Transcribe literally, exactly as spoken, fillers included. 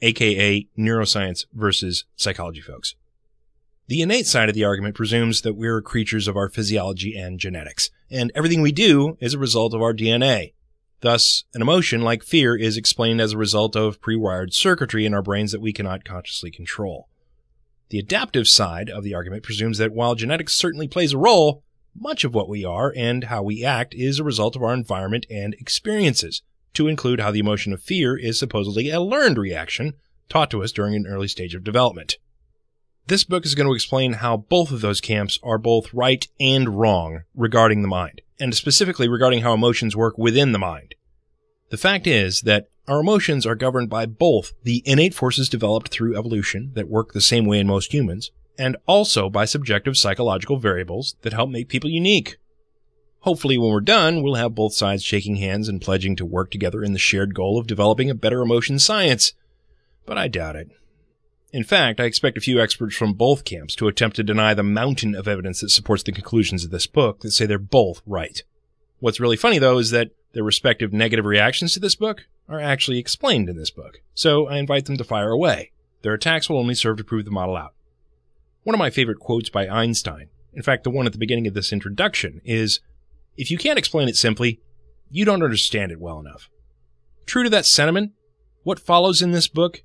aka neuroscience versus psychology folks. The innate side of the argument presumes that we're creatures of our physiology and genetics, and everything we do is a result of our D N A. Thus, an emotion like fear is explained as a result of pre-wired circuitry in our brains that we cannot consciously control. The adaptive side of the argument presumes that while genetics certainly plays a role, much of what we are and how we act is a result of our environment and experiences, to include how the emotion of fear is supposedly a learned reaction taught to us during an early stage of development. This book is going to explain how both of those camps are both right and wrong regarding the mind, and specifically regarding how emotions work within the mind. The fact is that our emotions are governed by both the innate forces developed through evolution that work the same way in most humans, and also by subjective psychological variables that help make people unique. Hopefully when we're done, we'll have both sides shaking hands and pledging to work together in the shared goal of developing a better emotion science. But I doubt it. In fact, I expect a few experts from both camps to attempt to deny the mountain of evidence that supports the conclusions of this book that say they're both right. What's really funny, though, is that their respective negative reactions to this book are actually explained in this book, so I invite them to fire away. Their attacks will only serve to prove the model out. One of my favorite quotes by Einstein, in fact the one at the beginning of this introduction, is, "If you can't explain it simply, you don't understand it well enough." True to that sentiment, what follows in this book